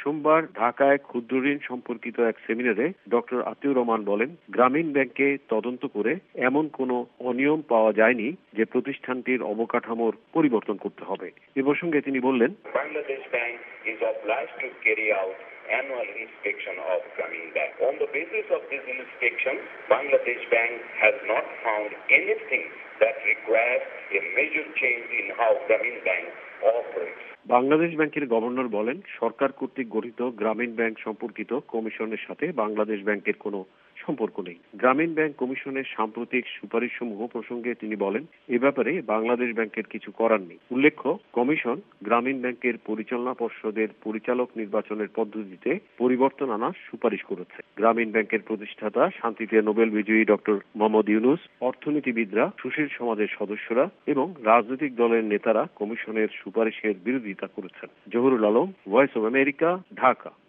সোমবার ঢাকায় ক্ষুদ্র ঋণ সম্পর্কিত এক সেমিনারে ডক্টর আতিউর রহমান বলেন, গ্রামীণ ব্যাংকে তদন্ত করে এমন কোনো অনিয়ম পাওয়া যায়নি যে প্রতিষ্ঠানটির অবকাঠামোর পরিবর্তন করতে হবে। এ প্রসঙ্গে তিনি বললেন, Bangladesh bank is obliged to carry out annual inspection of Grameen Bank. On the basis of this inspection, Bangladesh Bank has not found anything that requires a major change in how Grameen Bank operates. Bangladesh ব্যাংকের governor বলেন, সরকার কর্তৃক গঠিত গ্রামীণ bank সম্পর্কিত কমিশনের সাথে বাংলাদেশ ব্যাংকের কোনো সম্পর্ক নেই। গ্রামীণ ব্যাংক কমিশনের সাম্প্রতিক সুপারিশসমূহ প্রসঙ্গে তিনি বলেন, এ ব্যাপারে বাংলাদেশ ব্যাংকের কিছু করার নেই। উল্লেখ্য, কমিশন গ্রামীণ ব্যাংকের পরিচালনা পর্ষদের পরিচালক নির্বাচনের পদ্ধতিতে পরিবর্তন আনার সুপারিশ করেছে। গ্রামীণ ব্যাংকের প্রতিষ্ঠাতা, শান্তিতে নোবেল বিজয়ী ডক্টর মোহাম্মদ ইউনূস, অর্থনীতিবিদরা, সুশীল সমাজের সদস্যরা এবং রাজনৈতিক দলের নেতারা কমিশনের সুপারিশের বিরোধিতা করেছেন। Zahurul Alam, voice of America, Dhaka.